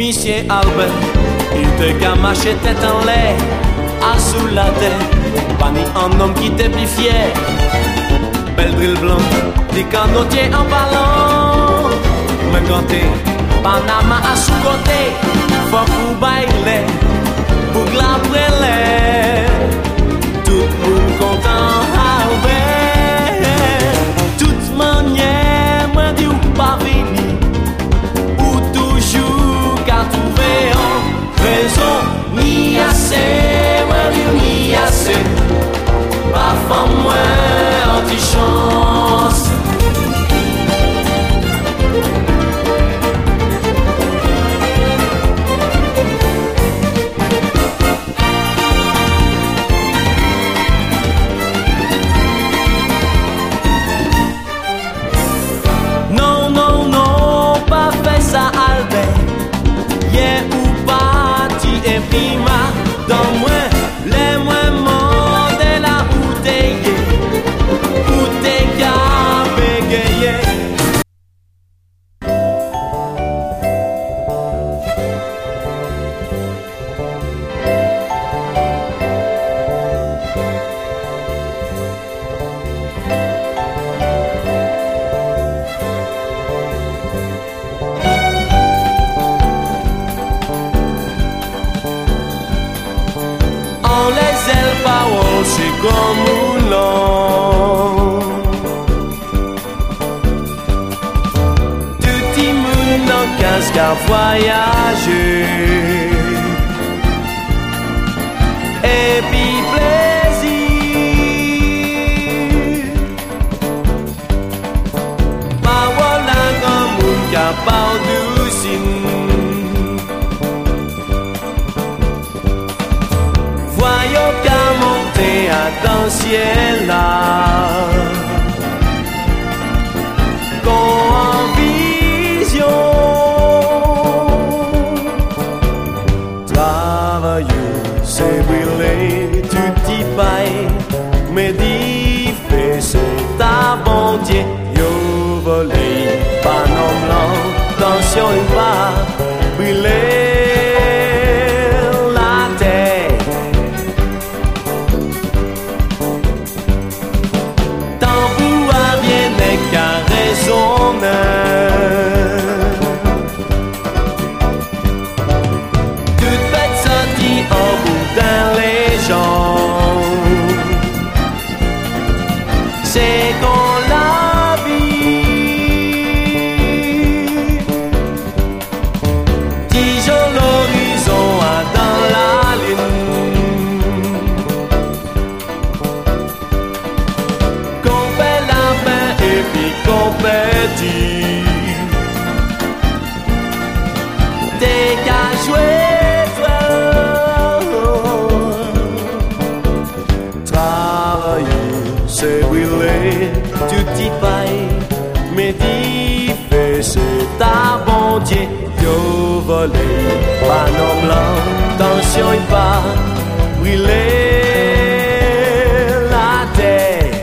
Monsieur Albert, il te gamache tête en l'air, à sous la tête, pas ni un homme qui t'est plus fier. Belle drill blanche, des canotiers en ballon, même quand t'es Panama à sous-côté, faut pour bailer, pour glabrele, tout le monde content, Albert. Toute manière, moi dis ou pas vini, ou toujours qu'à trouver en raison, ni assez, moi dis ni assez, pas femme moins anti-chance. Qu'à voyager et puis plaisir, pas voilà comme un capable d'usine. Voyons qu'à monter à dans ciel là. C'est brûler, tu t'y pailles, mais dis fais c'est ta bonté, yo volé, pas non blanc, attention il va brûler la terre. Tant pour bien n'est qu'à raisonner. C'est qu'on la vie, toujours l'horizon a dans la ligne, qu'on fait la main et puis qu'on petit, t'es qu'à jouer. C'est brûler, tu t'y pailles, mais dis fais c'est ta bonté, yo volé, pas non blanc, attention il va brûler la terre.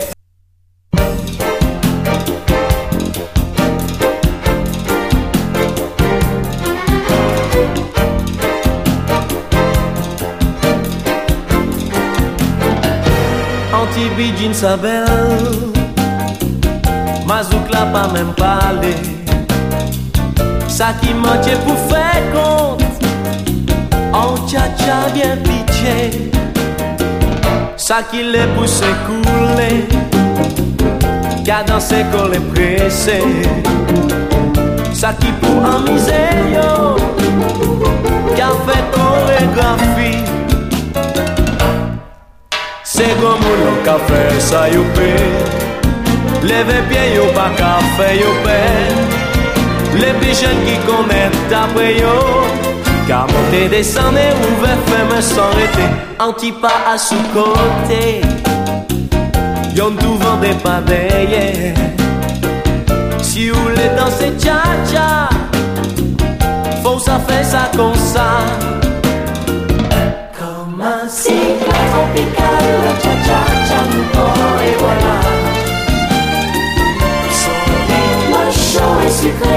Anti-Bidjin sa belle, Mazouk la pas même parler. Ça qui manque pour faire compte, en tcha-tcha bien pitché. Ça qui les pousse couler, qu'a dansé qu'on les pressé. Ça qui pour amuser yo, qu'a fait chorégraphie. C'est comme l'on qu'a fait ça yo paix. Levez pied yo pas qu'a fait yo paix. Les petits jeunes qui connaissent d'après yo, qu'a monté descendre et ouvert ferme sans arrêter. Anti pas à sous-côté, y'en tout vendait pas derrière. Si vous voulez danser tcha-tcha, faut ça fait ça comme ça. Comme un cycle tropical, la cha-cha-cha nous prend et voilà. Son rythme chaud et sucré.